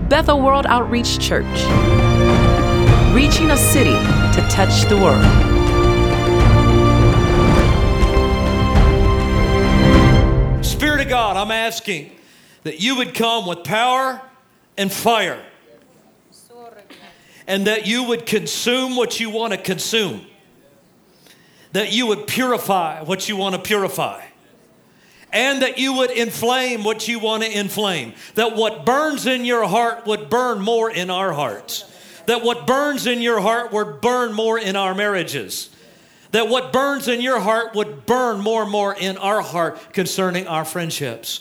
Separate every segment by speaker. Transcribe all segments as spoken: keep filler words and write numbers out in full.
Speaker 1: Bethel World Outreach Church, reaching a city to touch the world.
Speaker 2: Spirit of God, I'm asking that you would come with power and fire, and that you would consume what you want to consume, that you would purify what you want to purify, and that you would inflame what you want to inflame, that what burns in your heart would burn more in our hearts, that what burns in your heart would burn more in our marriages, that what burns in your heart would burn more and more in our heart concerning our friendships.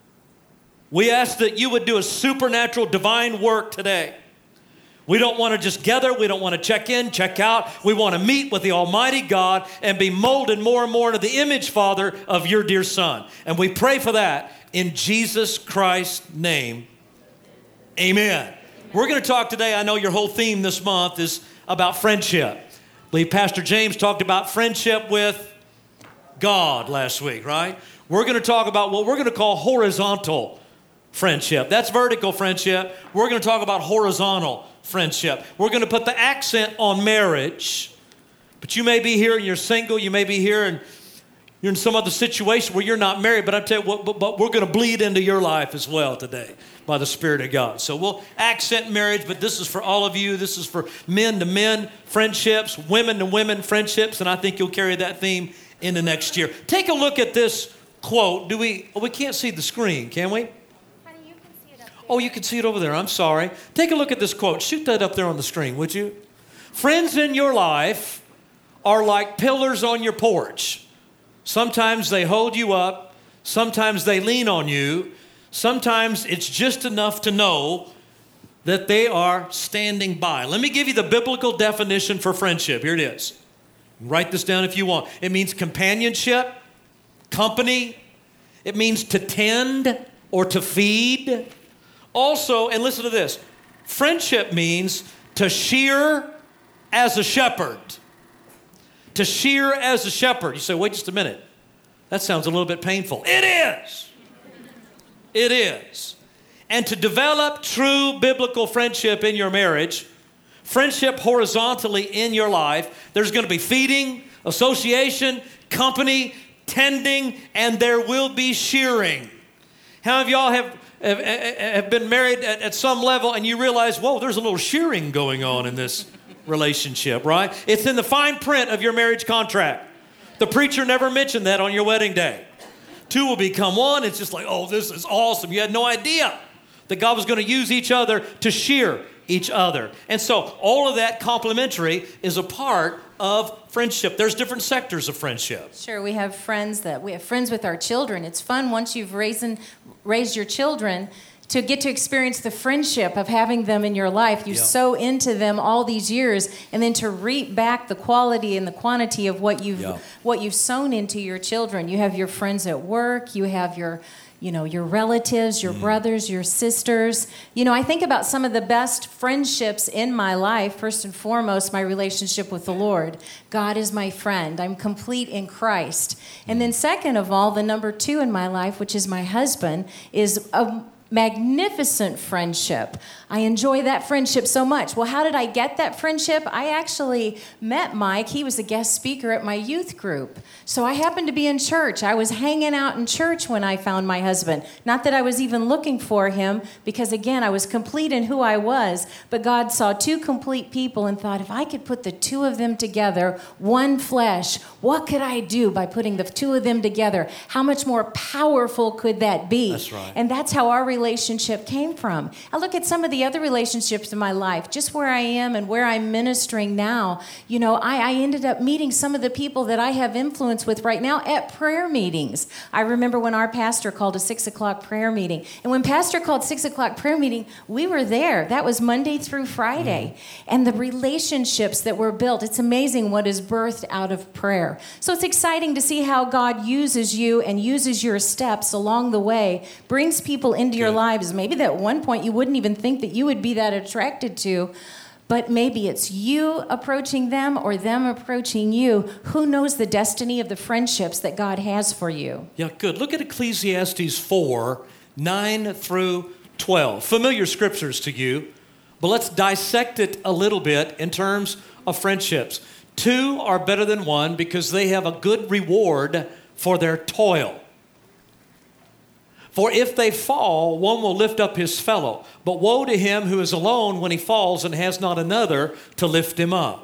Speaker 2: We ask that you would do a supernatural divine work today. We don't want to just gather. We don't want to check in, check out. We want to meet with the Almighty God and be molded more and more into the image, Father, of your dear Son. And we pray for that in Jesus Christ's name. Amen. We're going to talk today. I know your whole theme this month is about friendship. I believe Pastor James talked about friendship with God last week, right? We're going to talk about what we're going to call horizontal friendship. That's vertical friendship. We're going to talk about horizontal friendship. We're going to put the accent on marriage, but you may be here and you're single. You may be here and you're in some other situation where you're not married, but I tell you what, but, but we're going to bleed into your life as well today by the Spirit of God. So we'll accent marriage, but this is for all of you. This is for men to men friendships, women to women friendships, and I think you'll carry that theme into next year. Take a look at this quote. Do we, oh, we can't see the screen, can we? Oh, you can see it over there. I'm sorry. Take a look at this quote. Shoot that up there on the screen, would you? Friends in your life are like pillars on your porch. Sometimes they hold you up. Sometimes they lean on you. Sometimes it's just enough to know that they are standing by. Let me give you the biblical definition for friendship. Here it is. Write this down if you want. It means companionship, company. It means to tend or to feed. Also, and listen to this, friendship means to shear as a shepherd. To shear as a shepherd. You say, wait just a minute. That sounds a little bit painful. It is. It is. And to develop true biblical friendship in your marriage, friendship horizontally in your life, there's going to be feeding, association, company, tending, and there will be shearing. How many of y'all have Have, have been married at, at some level and you realize, whoa, there's a little shearing going on in this relationship, right? It's in the fine print of your marriage contract. The preacher never mentioned that on your wedding day. Two will become one. It's just like, oh, this is awesome. You had no idea that God was going to use each other to shear each other. And so all of that complementary is a part of friendship. There's different sectors of friendship.
Speaker 3: Sure, we have friends that we have friends with our children. It's fun once you've raised raised your children to get to experience the friendship of having them in your life. You yeah. sow into them all these years, and then to reap back the quality and the quantity of what you've yeah. what you've sown into your children. You have your friends at work. You have your You know, your relatives, your mm. brothers, your sisters. You know, I think about some of the best friendships in my life. First and foremost, my relationship with the Lord. God is my friend. I'm complete in Christ. And then second of all, the number two in my life, which is my husband, is a magnificent friendship. I enjoy that friendship so much. Well, how did I get that friendship? I actually met Mike. He was a guest speaker at my youth group. So I happened to be in church. I was hanging out in church when I found my husband. Not that I was even looking for him, because again, I was complete in who I was, but God saw two complete people and thought, if I could put the two of them together, one flesh, what could I do by putting the two of them together? How much more powerful could that be?
Speaker 2: That's right.
Speaker 3: And that's how our relationship came from. I look at some of the other relationships in my life, just where I am and where I'm ministering now. You know, I, I ended up meeting some of the people that I have influence with right now at prayer meetings. I remember when our pastor called a six o'clock prayer meeting. And when pastor called six o'clock prayer meeting, we were there. That was Monday through Friday. Mm. And the relationships that were built, it's amazing what is birthed out of prayer. So it's exciting to see how God uses you and uses your steps along the way, brings people into your lives, maybe that at one point you wouldn't even think that you would be that attracted to, but maybe it's you approaching them or them approaching you. Who knows the destiny of the friendships that God has for you?
Speaker 2: Yeah, good. Look at Ecclesiastes four, nine through twelve. Familiar scriptures to you, but let's dissect it a little bit in terms of friendships. Two are better than one because they have a good reward for their toil. For if they fall, one will lift up his fellow. But woe to him who is alone when he falls and has not another to lift him up.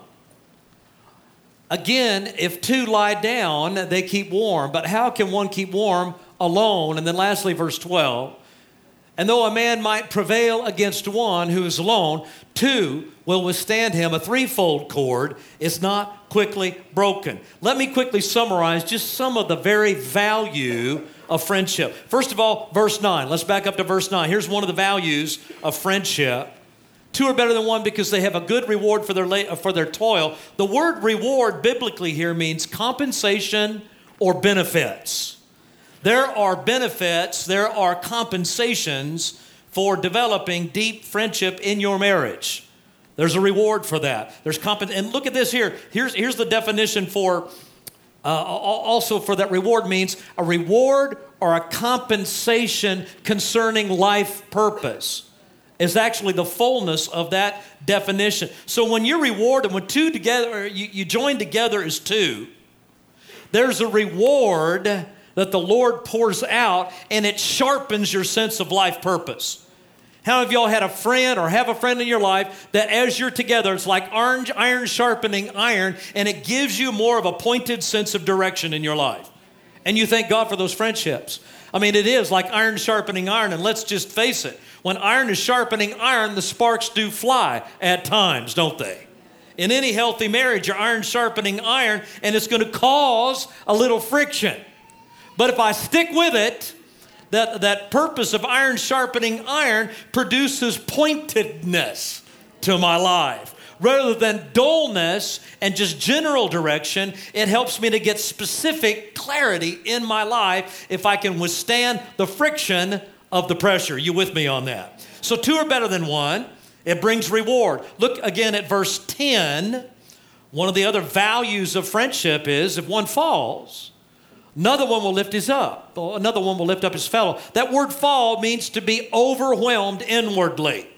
Speaker 2: Again, if two lie down, they keep warm. But how can one keep warm alone? And then lastly, verse twelve. And though a man might prevail against one who is alone, two will withstand him. A threefold cord is not quickly broken. Let me quickly summarize just some of the very value of friendship. First of all, verse nine. Let's back up to verse nine. Here's one of the values of friendship. Two are better than one because they have a good reward for their la- for their toil. The word reward biblically here means compensation or benefits. There are benefits, there are compensations for developing deep friendship in your marriage. There's a reward for that. There's comp- and look at this here. Here's, here's the definition for, uh, also for that reward means a reward or a compensation concerning life purpose is actually the fullness of that definition. So when you're rewarded, when two together, you, you join together as two, there's a reward that the Lord pours out, and it sharpens your sense of life purpose. How have y'all had a friend or have a friend in your life that as you're together, it's like orange iron sharpening iron, and it gives you more of a pointed sense of direction in your life? And you thank God for those friendships. I mean, it is like iron sharpening iron, and let's just face it. When iron is sharpening iron, the sparks do fly at times, don't they? In any healthy marriage, your iron sharpening iron, and it's going to cause a little friction. But if I stick with it, that, that purpose of iron sharpening iron produces pointedness to my life. Rather than dullness and just general direction, it helps me to get specific clarity in my life if I can withstand the friction of the pressure. You with me on that? So two are better than one. It brings reward. Look again at verse ten. One of the other values of friendship is if one falls, another one will lift his up. Another one will lift up his fellow. That word fall means to be overwhelmed inwardly.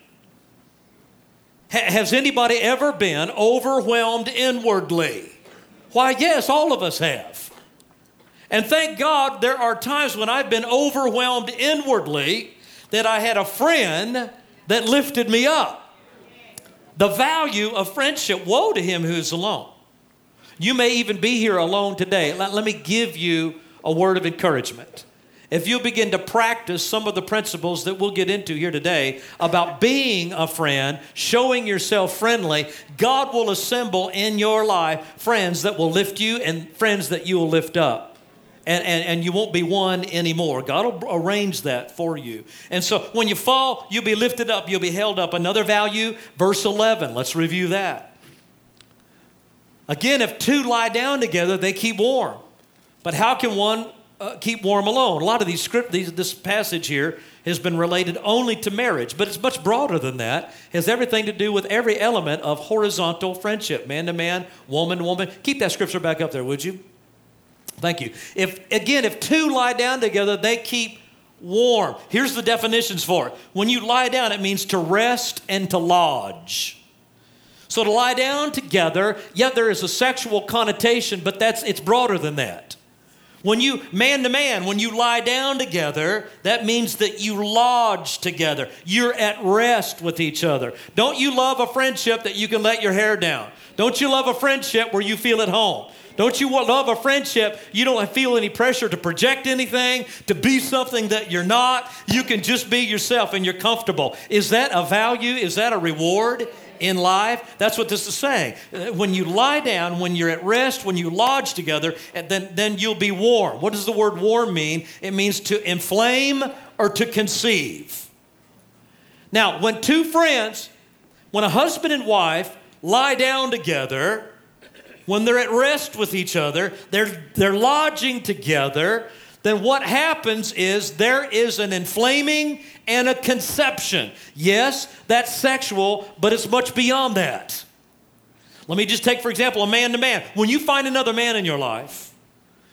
Speaker 2: Ha- has anybody ever been overwhelmed inwardly? Why, yes, all of us have. And thank God there are times when I've been overwhelmed inwardly that I had a friend that lifted me up. The value of friendship. Woe to him who is alone. You may even be here alone today. Let, let me give you a word of encouragement. If you begin to practice some of the principles that we'll get into here today about being a friend, showing yourself friendly, God will assemble in your life friends that will lift you and friends that you will lift up. And, and, and you won't be one anymore. God will arrange that for you. And so when you fall, you'll be lifted up. You'll be held up. Another value, verse eleven. Let's review that. Again, if two lie down together, they keep warm. But how can one uh, keep warm alone? A lot of these script, these, this passage here has been related only to marriage, but it's much broader than that. It has everything to do with every element of horizontal friendship, man to man, woman to woman. Keep that scripture back up there, would you? Thank you. If again, if two lie down together, they keep warm. Here's the definitions for it. When you lie down, it means to rest and to lodge. So to lie down together, yeah, there is a sexual connotation, but that's it's broader than that. When you, man to man, when you lie down together, that means that you lodge together. You're at rest with each other. Don't you love a friendship that you can let your hair down? Don't you love a friendship where you feel at home? Don't you love a friendship you don't feel any pressure to project anything, to be something that you're not? You can just be yourself and you're comfortable. Is that a value? Is that a reward in life? That's what this is saying. When you lie down, when you're at rest, when you lodge together, then, then you'll be warm. What does the word warm mean? It means to inflame or to conceive. Now, when two friends, when a husband and wife lie down together, when they're at rest with each other, they're, they're lodging together, then what happens is there is an inflaming and a conception. Yes, that's sexual, but it's much beyond that. Let me just take, for example, a man to man. When you find another man in your life,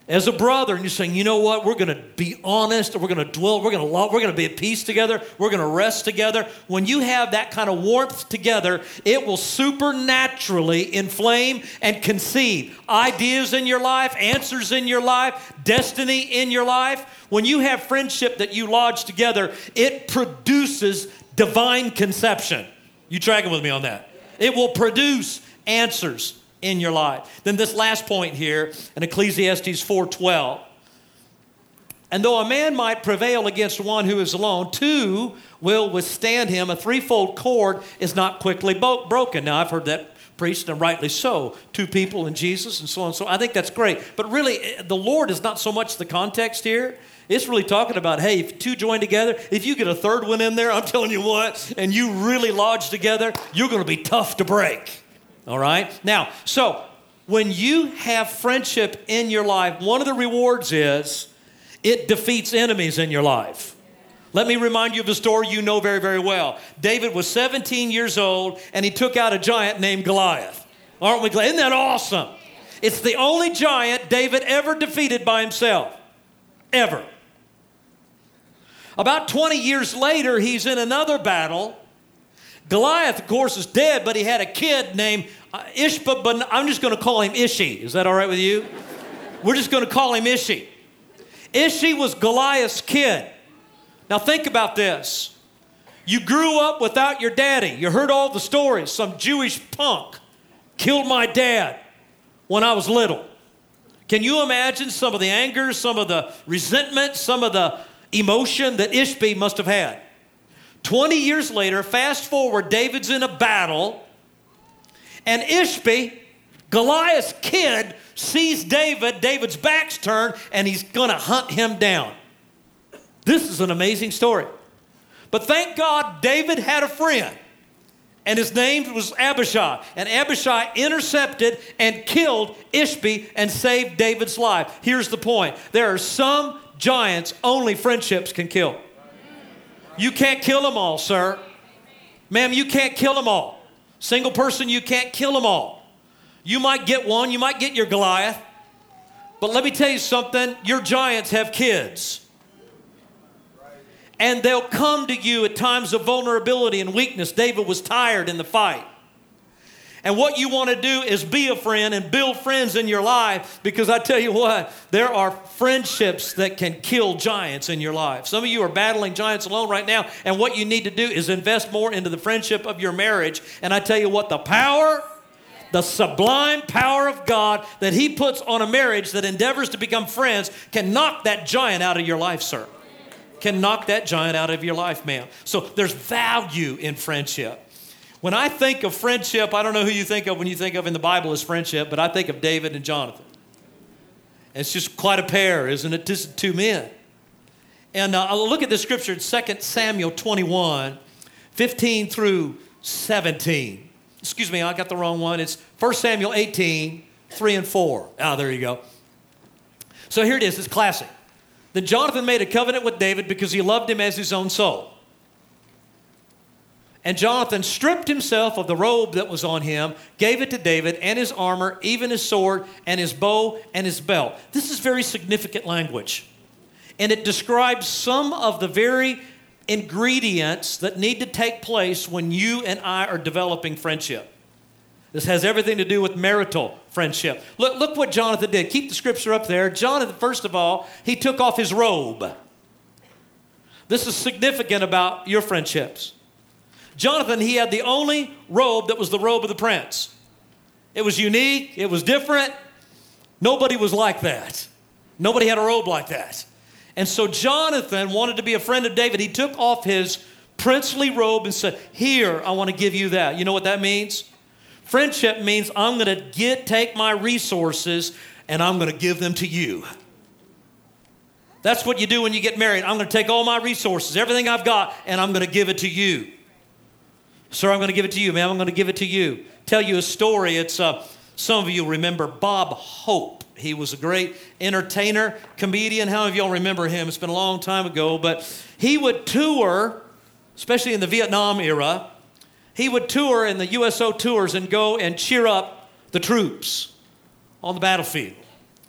Speaker 2: as a brother, and you're saying, you know what, we're going to be honest, we're going to dwell, we're going to love, we're going to be at peace together, we're going to rest together. When you have that kind of warmth together, it will supernaturally inflame and conceive ideas in your life, answers in your life, destiny in your life. When you have friendship that you lodge together, it produces divine conception. You tracking with me on that? It will produce answers in your life. Then this last point here in Ecclesiastes four twelve. And though a man might prevail against one who is alone, two will withstand him. A threefold cord is not quickly bo- broken. Now, I've heard that preached, and rightly so. Two people and Jesus and so on and so on. I think that's great. But really, the Lord is not so much the context here. It's really talking about, hey, if two join together, if you get a third one in there, I'm telling you what, and you really lodge together, you're going to be tough to break. All right? Now, so when you have friendship in your life, one of the rewards is it defeats enemies in your life. Let me remind you of a story you know very, very well. David was seventeen years old, and he took out a giant named Goliath. Aren't we glad? Isn't that awesome? It's the only giant David ever defeated by himself. Ever. About twenty years later, he's in another battle. Goliath, of course, is dead, but he had a kid named uh, Ishba, but I'm just going to call him Ishi. Is that all right with you? We're just going to call him Ishi. Ishi was Goliath's kid. Now think about this. You grew up without your daddy. You heard all the stories. Some Jewish punk killed my dad when I was little. Can you imagine some of the anger, some of the resentment, some of the emotion that Ishbi must have had? twenty years later, fast forward, David's in a battle, and Ishbi, Goliath's kid, sees David, David's back's turned, and he's going to hunt him down. This is an amazing story. But thank God David had a friend, and his name was Abishai. And Abishai intercepted and killed Ishbi and saved David's life. Here's the point. There are some giants only friendships can kill. You can't kill them all, sir. Ma'am, you can't kill them all. Single person, you can't kill them all. You might get one, you might get your Goliath. But let me tell you something, your giants have kids. And they'll come to you at times of vulnerability and weakness. David was tired in the fight. And what you want to do is be a friend and build friends in your life, because I tell you what, there are friendships that can kill giants in your life. Some of you are battling giants alone right now, and what you need to do is invest more into the friendship of your marriage. And I tell you what, the power, the sublime power of God that He puts on a marriage that endeavors to become friends can knock that giant out of your life, sir. Can knock that giant out of your life, ma'am. So there's value in friendship. When I think of friendship, I don't know who you think of when you think of in the Bible as friendship, but I think of David and Jonathan. It's just quite a pair, isn't it? Just two men. And uh, I'll look at this scripture in Second Samuel twenty-one, fifteen through seventeen. Excuse me, I got the wrong one. It's First Samuel eighteen, three and four. Ah, there you go. So here it is. It's classic. Then Jonathan made a covenant with David because he loved him as his own soul. And Jonathan stripped himself of the robe that was on him, gave it to David, and his armor, even his sword, and his bow, and his belt. This is very significant language. And it describes some of the very ingredients that need to take place when you and I are developing friendship. This has everything to do with marital friendship. Look, look what Jonathan did. Keep the scripture up there. Jonathan, first of all, he took off his robe. This is significant about your friendships. Jonathan, he had the only robe that was the robe of the prince. It was unique. It was different. Nobody was like that. Nobody had a robe like that. And so Jonathan wanted to be a friend of David. He took off his princely robe and said, here, I want to give you that. You know what that means? Friendship means I'm going to get, take my resources and I'm going to give them to you. That's what you do when you get married. I'm going to take all my resources, everything I've got, and I'm going to give it to you. Sir, I'm going to give it to you, ma'am. I'm going to give it to you. Tell you a story. It's uh, some of you remember Bob Hope. He was a great entertainer, comedian. How many of y'all remember him? It's been a long time ago, but he would tour, especially in the Vietnam era. He would tour in the U S O tours and go and cheer up the troops on the battlefield.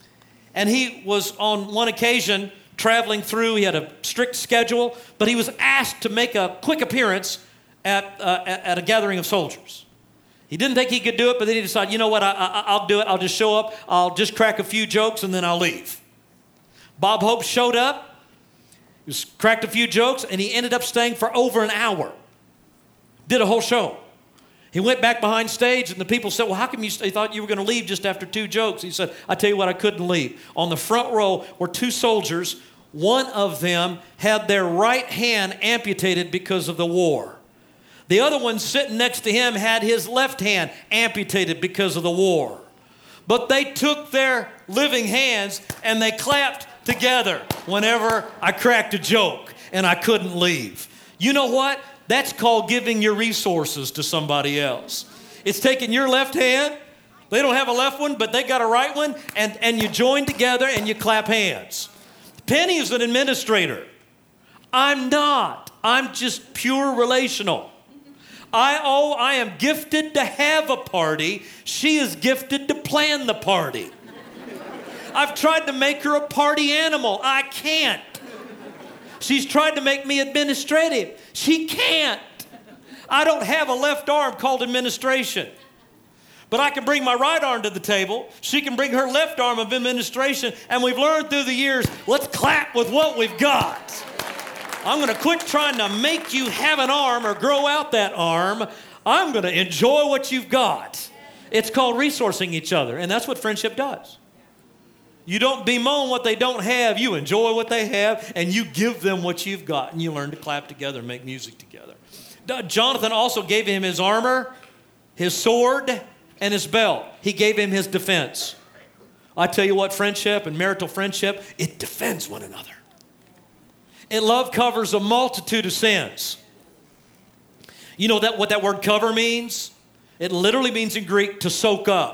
Speaker 2: And he was on one occasion traveling through. He had a strict schedule, but he was asked to make a quick appearance at, uh, at, at a gathering of soldiers. He didn't think he could do it, but then he decided, you know what, I, I, I'll do it. I'll just show up. I'll just crack a few jokes, and then I'll leave. Bob Hope showed up. He was, cracked a few jokes, and he ended up staying for over an hour. Did a whole show. He went back behind stage, and the people said, well, how come you st- thought you were going to leave just after two jokes? He said, I tell you what, I couldn't leave. On the front row were two soldiers. One of them had their right hand amputated because of the war. The other one sitting next to him had his left hand amputated because of the war. But they took their living hands and they clapped together whenever I cracked a joke, and I couldn't leave. You know what? That's called giving your resources to somebody else. It's taking your left hand. They don't have a left one, but they got a right one, and, and you join together and you clap hands. Penny is an administrator. I'm not. I'm just pure relational. I oh, I am gifted to have a party. She is gifted to plan the party. I've tried to make her a party animal. I can't. She's tried to make me administrative. She can't. I don't have a left arm called administration. But I can bring my right arm to the table. She can bring her left arm of administration. And we've learned through the years, let's clap with what we've got. I'm going to quit trying to make you have an arm or grow out that arm. I'm going to enjoy what you've got. It's called resourcing each other. And that's what friendship does. You don't bemoan what they don't have. You enjoy what they have, and you give them what you've got, and you learn to clap together and make music together. Jonathan also gave him his armor, his sword, and his belt. He gave him his defense. I tell you what, friendship and marital friendship, it defends one another. And love covers a multitude of sins. You know that what that word cover means? It literally means in Greek to soak up.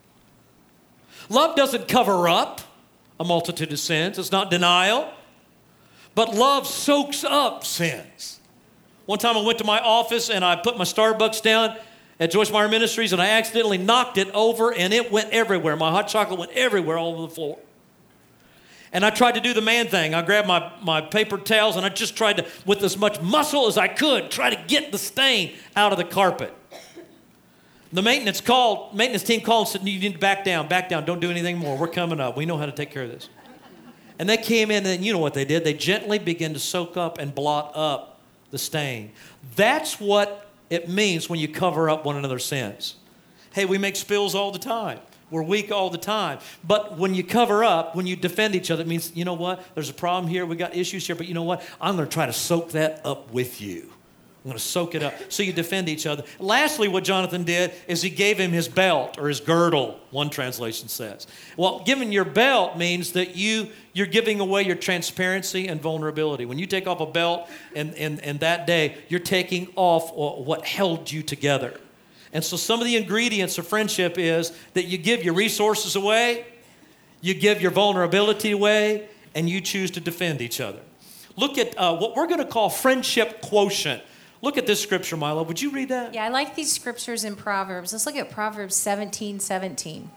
Speaker 2: Love doesn't cover up a multitude of sins. It's not denial. But love soaks up sins. One time I went to my office and I put my Starbucks down at Joyce Meyer Ministries, and I accidentally knocked it over, and it went everywhere. My hot chocolate went everywhere all over the floor. And I tried to do the man thing. I grabbed my, my paper towels, and I just tried to, with as much muscle as I could, try to get the stain out of the carpet. The maintenance called, maintenance team called and said, you need to back down, back down, don't do anything more. We're coming up. We know how to take care of this. And they came in, and you know what they did. They gently began to soak up and blot up the stain. That's what it means when you cover up one another's sins. Hey, we make spills all the time. We're weak all the time. But when you cover up, when you defend each other, it means, you know what? There's a problem here. We got issues here. But you know what? I'm going to try to soak that up with you. I'm going to soak it up. So you defend each other. Lastly, what Jonathan did is he gave him his belt or his girdle, one translation says. Well, giving your belt means that you, you're giving away your transparency and vulnerability. When you take off a belt and, and, and that day, you're taking off what held you together. And so some of the ingredients of friendship is that you give your resources away, you give your vulnerability away, and you choose to defend each other. Look at uh, what we're going to call friendship quotient. Look at this scripture, Milo. Would you read that?
Speaker 3: Yeah, I like these scriptures in Proverbs. Let's look at Proverbs seventeen seventeen.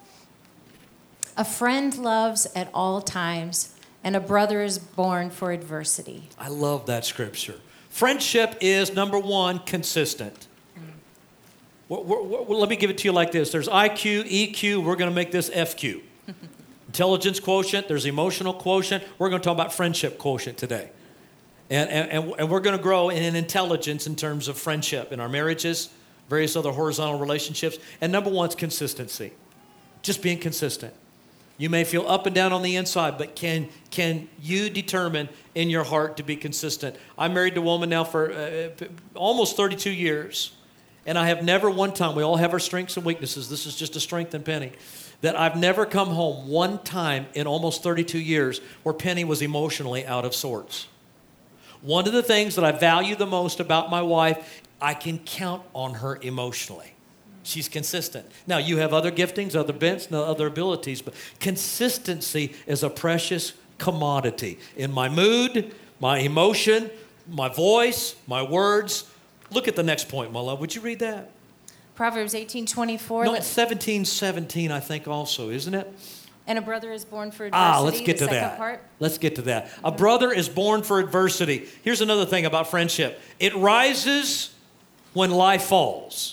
Speaker 3: A friend loves at all times, and a brother is born for adversity.
Speaker 2: I love that scripture. Friendship is, number one, consistent. We're, we're, we're, let me give it to you like this. There's I Q, E Q. We're going to make this F Q. Intelligence quotient. There's emotional quotient. We're going to talk about friendship quotient today. And, and, and we're going to grow in intelligence in terms of friendship in our marriages, various other horizontal relationships. And number one is consistency. Just being consistent. You may feel up and down on the inside, but can, can you determine in your heart to be consistent? I'm married to a woman now for uh, almost thirty-two years. And I have never one time, we all have our strengths and weaknesses. This is just a strength in Penny. That I've never come home one time in almost thirty-two years where Penny was emotionally out of sorts. One of the things that I value the most about my wife, I can count on her emotionally. She's consistent. Now, you have other giftings, other bents, other abilities, but consistency is a precious commodity in my mood, my emotion, my voice, my words. Look at the next point, my love. Would you read that?
Speaker 3: Proverbs eighteen twenty-four.
Speaker 2: No, it's seventeen seventeen, I think, also, isn't it?
Speaker 3: And a brother is born for adversity.
Speaker 2: Ah, let's get
Speaker 3: the
Speaker 2: to
Speaker 3: second
Speaker 2: that.
Speaker 3: Part.
Speaker 2: Let's get to that. A brother is born for adversity. Here's another thing about friendship. It rises when life falls.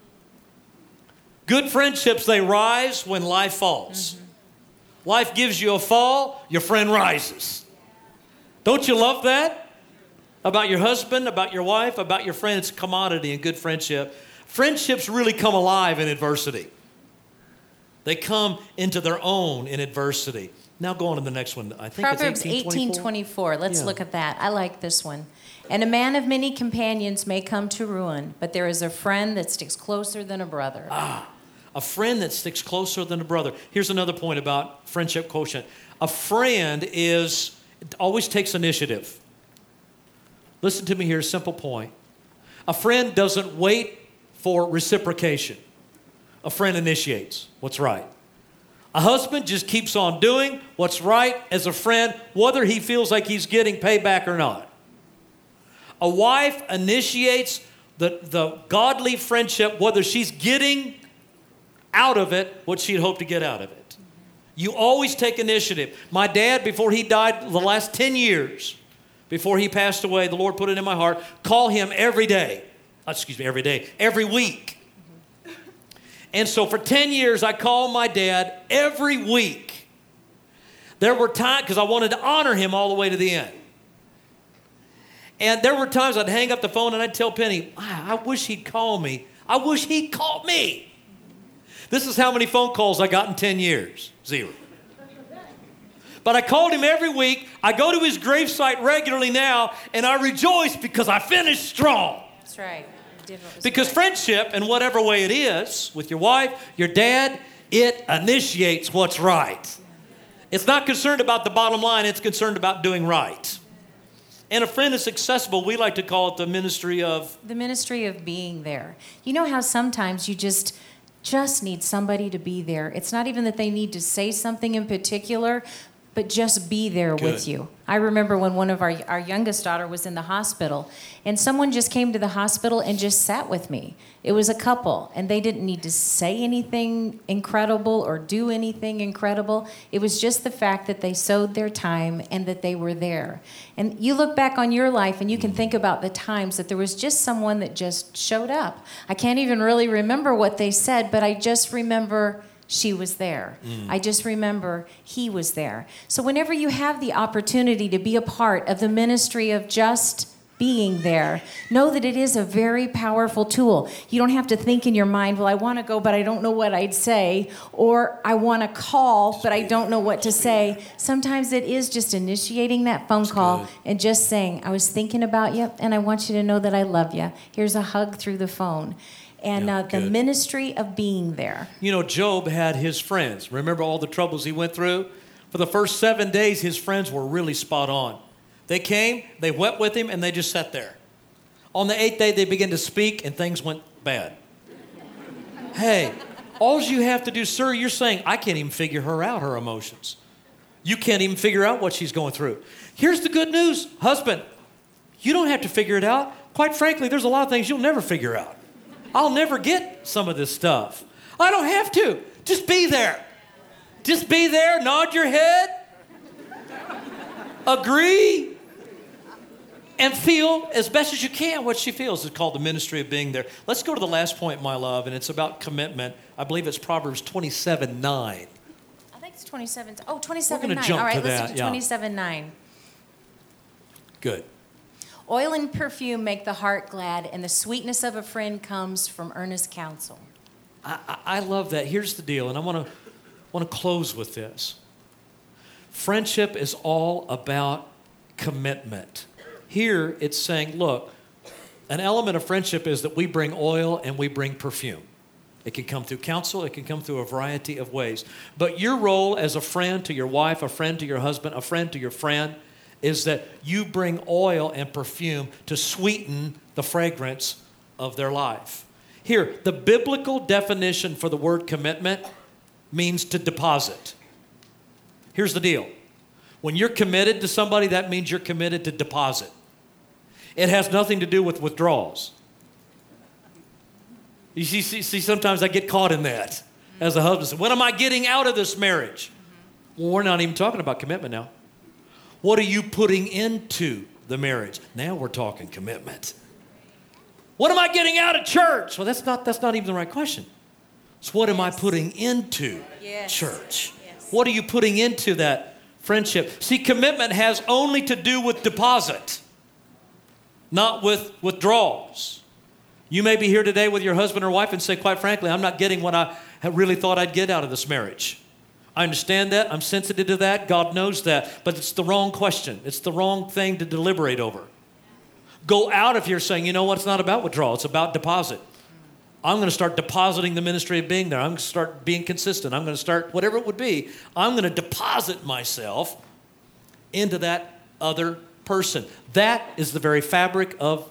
Speaker 2: Good friendships, they rise when life falls. Mm-hmm. Life gives you a fall, your friend rises. Don't you love that? About your husband, about your wife, about your friend. It's a commodity in good friendship. Friendships really come alive in adversity. They come into their own in adversity. Now go on to the next one. I think
Speaker 3: Proverbs
Speaker 2: it's eighteen twenty-four.
Speaker 3: Let's yeah. look at that. I like this one. And a man of many companions may come to ruin, but there is a friend that sticks closer than a brother.
Speaker 2: Ah, a friend that sticks closer than a brother. Here's another point about friendship quotient. A friend is always takes initiative. Listen to me here, simple point. A friend doesn't wait for reciprocation. A friend initiates what's right. A husband just keeps on doing what's right as a friend, whether he feels like he's getting payback or not. A wife initiates the, the godly friendship, whether she's getting out of it what she'd hoped to get out of it. You always take initiative. My dad, before he died, the last ten years, before he passed away, the Lord put it in my heart, call him every day. Excuse me, every day, every week. And so for ten years, I called my dad every week. There were times, because I wanted to honor him all the way to the end. And there were times I'd hang up the phone and I'd tell Penny, I wish he'd call me. I wish he'd call me. This is how many phone calls I got in ten years. Zero. But I called him every week. I go to his gravesite regularly now, and I rejoice because I finished strong.
Speaker 3: That's right.
Speaker 2: Because friendship, in whatever way it is, with your wife, your dad, it initiates what's right. It's not concerned about the bottom line. It's concerned about doing right. And a friend is accessible. We like to call it the ministry of...
Speaker 3: The ministry of being there. You know how sometimes you just... just need somebody to be there. It's not even that they need to say something in particular, but just be there
Speaker 2: Good.
Speaker 3: with you. I remember when one of our, our youngest daughter was in the hospital, and someone just came to the hospital and just sat with me. It was a couple, and they didn't need to say anything incredible or do anything incredible. It was just the fact that they sowed their time and that they were there. And you look back on your life, and you can think about the times that there was just someone that just showed up. I can't even really remember what they said, but I just remember... she was there. Mm. I just remember he was there. So whenever you have the opportunity to be a part of the ministry of just being there, know that it is a very powerful tool. You don't have to think in your mind, well, I want to go, but I don't know what I'd say, or I want to call, but I don't know what to say. Sometimes it is just initiating that phone That's call good. And just saying, I was thinking about you, and I want you to know that I love you. Here's a hug through the phone. And yeah, uh, the ministry of being there.
Speaker 2: You know, Job had his friends. Remember all the troubles he went through? For the first seven days, his friends were really spot on. They came, they wept with him, and they just sat there. On the eighth day, they began to speak, and things went bad. Hey, all you have to do, sir, you're saying, I can't even figure her out, her emotions. You can't even figure out what she's going through. Here's the good news, husband. You don't have to figure it out. Quite frankly, there's a lot of things you'll never figure out. I'll never get some of this stuff. I don't have to. Just be there. Just be there, nod your head, agree, and feel as best as you can what she feels. It's called the ministry of being there. Let's go to the last point, my love, and it's about commitment. I believe it's Proverbs twenty-seven nine.
Speaker 3: I think it's twenty-seven. Oh, twenty-seven nine.
Speaker 2: We're going to jump
Speaker 3: All right,
Speaker 2: to
Speaker 3: let's
Speaker 2: that.
Speaker 3: do twenty-seven nine.
Speaker 2: Yeah. Good.
Speaker 3: Oil and perfume make the heart glad, and the sweetness of a friend comes from earnest counsel.
Speaker 2: I, I, I love that. Here's the deal, and I want to want to close with this. Friendship is all about commitment. Here it's saying, look, an element of friendship is that we bring oil and we bring perfume. It can come through counsel. It can come through a variety of ways. But your role as a friend to your wife, a friend to your husband, a friend to your friend, is that you bring oil and perfume to sweeten the fragrance of their life. Here, the biblical definition for the word commitment means to deposit. Here's the deal. When you're committed to somebody, that means you're committed to deposit. It has nothing to do with withdrawals. You see, see, see sometimes I get caught in that as a husband. What am I getting out of this marriage? Well, we're not even talking about commitment now. What are you putting into the marriage? Now we're talking commitment. What am I getting out of church? Well, that's not, that's not even the right question. It's what am I putting into
Speaker 3: Yes.
Speaker 2: church?
Speaker 3: Yes.
Speaker 2: What are you putting into that friendship? See, commitment has only to do with deposit, not with withdrawals. You may be here today with your husband or wife and say, quite frankly, I'm not getting what I really thought I'd get out of this marriage. I understand that. I'm sensitive to that. God knows that. But it's the wrong question. It's the wrong thing to deliberate over. Go out if you're saying, you know what, it's not about withdrawal. It's about deposit. I'm going to start depositing the ministry of being there. I'm going to start being consistent. I'm going to start, whatever it would be, I'm going to deposit myself into that other person. That is the very fabric of,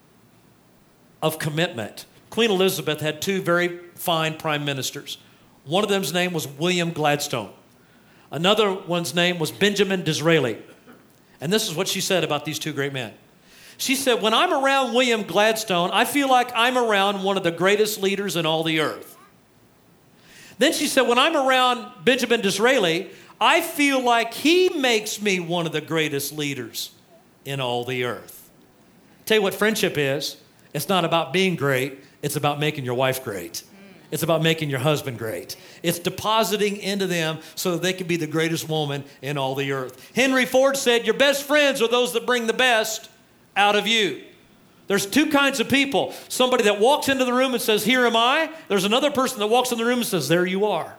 Speaker 2: of commitment. Queen Elizabeth had two very fine prime ministers. One of them's name was William Gladstone. Another one's name was Benjamin Disraeli. And this is what she said about these two great men. She said, when I'm around William Gladstone, I feel like I'm around one of the greatest leaders in all the earth. Then she said, when I'm around Benjamin Disraeli, I feel like he makes me one of the greatest leaders in all the earth. Tell you what friendship is. It's not about being great. It's about making your wife great. It's about making your husband great. It's depositing into them so that they can be the greatest woman in all the earth. Henry Ford said, your best friends are those that bring the best out of you. There's two kinds of people. Somebody that walks into the room and says, here am I. There's another person that walks in the room and says, there you are.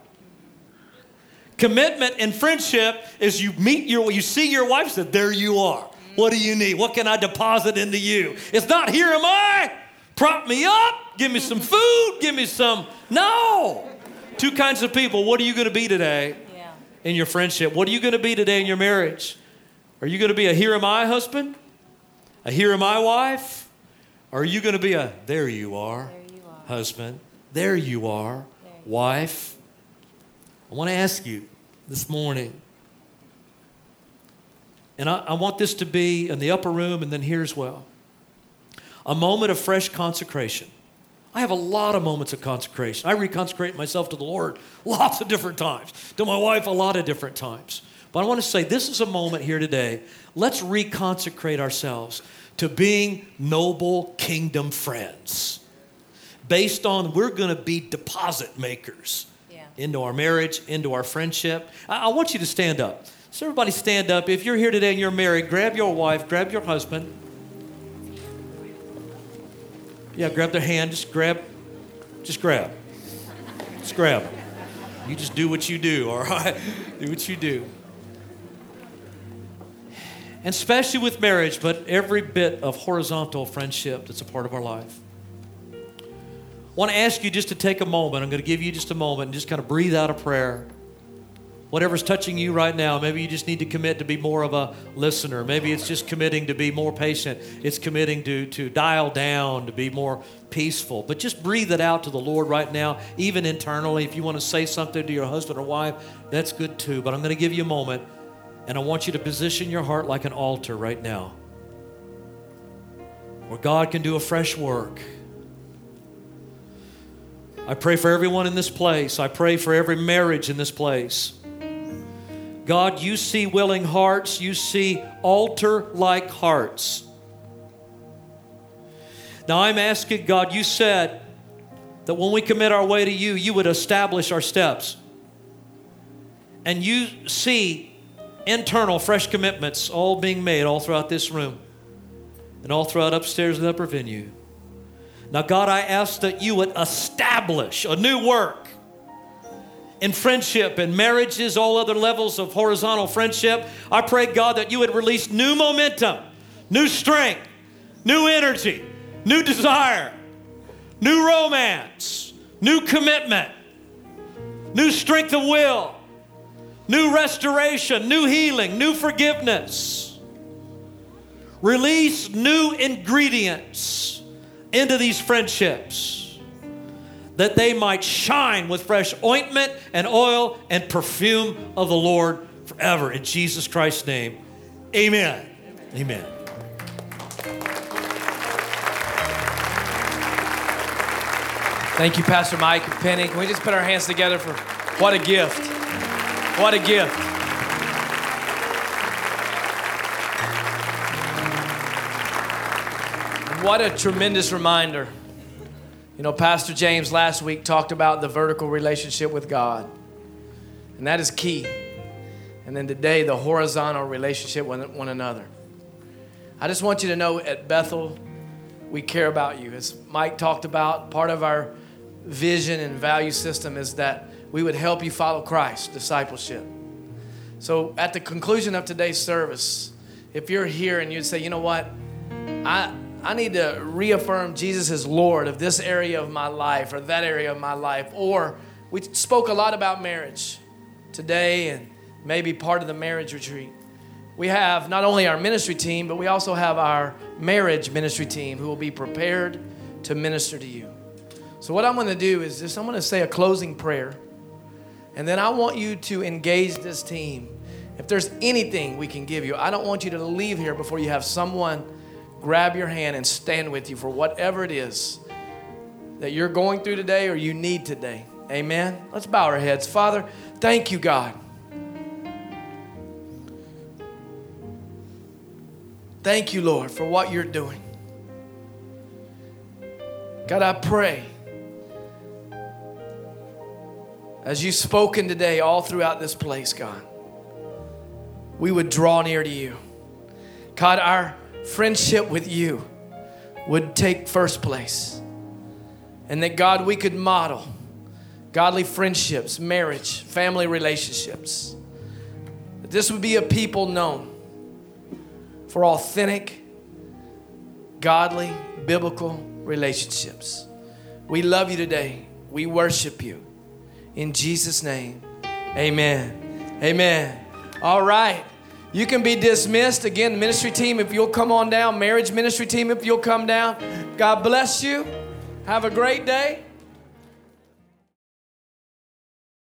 Speaker 2: Commitment and friendship is you meet your, you see your wife and say, there you are. What do you need? What can I deposit into you? It's not, here am I. Prop me up. Give me some food. Give me some. No. Two kinds of people. What are you going to be today
Speaker 3: Yeah.
Speaker 2: in your friendship? What are you going to be today in your marriage? Are you going to be a here am I husband? A here am I wife? Or are you going to be a there you are,
Speaker 3: There you are.
Speaker 2: husband? There you are,
Speaker 3: There you
Speaker 2: wife. I want to ask you this morning, and I, I want this to be in the upper room and then here as well, a moment of fresh consecration. I have a lot of moments of consecration. I reconsecrate myself to the Lord lots of different times, to my wife a lot of different times. But I want to say this is a moment here today. Let's reconsecrate ourselves to being noble kingdom friends. Based on we're going to be deposit makers
Speaker 3: Yeah.
Speaker 2: into our marriage, into our friendship. I, I want you to stand up. So everybody stand up. If you're here today and you're married, grab your wife, grab your husband. Yeah, grab their hand. Just grab. Just grab. Just grab. You just do what you do, all right? Do what you do. And especially with marriage, but every bit of horizontal friendship that's a part of our life. I want to ask you just to take a moment. I'm going to give you just a moment and just kind of breathe out a prayer. Whatever's touching you right now, maybe you just need to commit to be more of a listener. Maybe it's just committing to be more patient. It's committing to, to dial down, to be more peaceful. But just breathe it out to the Lord right now, even internally. If you want to say something to your husband or wife, that's good too. But I'm going to give you a moment, and I want you to position your heart like an altar right now, where God can do a fresh work. I pray for everyone in this place. I pray for every marriage in this place. God, you see willing hearts. You see altar-like hearts. Now I'm asking, God, you said that when we commit our way to you, you would establish our steps. And you see internal fresh commitments all being made all throughout this room and all throughout upstairs and upper venue. Now, God, I ask that you would establish a new work in friendship and marriages, all other levels of horizontal friendship. I pray, God, that you would release new momentum, new strength, new energy, new desire, new romance, new commitment, new strength of will, new restoration, new healing, new forgiveness. Release new ingredients into these friendships, that they might shine with fresh ointment and oil and perfume of the Lord forever. In Jesus Christ's name, amen. Amen.
Speaker 4: Thank you, Pastor Mike and Penny. Can we just put our hands together for what a gift? What a gift. what a tremendous reminder. You know, Pastor James last week talked about the vertical relationship with God, and that is key. And then today, the horizontal relationship with one another. I just want you to know at Bethel, we care about you. As Mike talked about, part of our vision and value system is that we would help you follow Christ, discipleship. So at the conclusion of today's service, if you're here and you'd say, you know what, I I need to reaffirm Jesus as Lord of this area of my life or that area of my life, or we spoke a lot about marriage today and maybe part of the marriage retreat. We have not only our ministry team, but we also have our marriage ministry team who will be prepared to minister to you. So what I'm going to do is just, I'm going to say a closing prayer, and then I want you to engage this team. If there's anything we can give you, I don't want you to leave here before you have someone grab your hand and stand with you for whatever it is that you're going through today or you need today. Amen? Let's bow our heads. Father, thank you, God. Thank you, Lord, for what you're doing. God, I pray as you've spoken today all throughout this place, God, we would draw near to you. God, our friendship with you would take first place. And that, God, we could model godly friendships, marriage, family relationships. That this would be a people known for authentic, godly, biblical relationships. We love you today. We worship you. In Jesus' name, amen. Amen. All right. You can be dismissed. Again, ministry team, if you'll come on down. Marriage ministry team, if you'll come down. God bless you. Have a great day.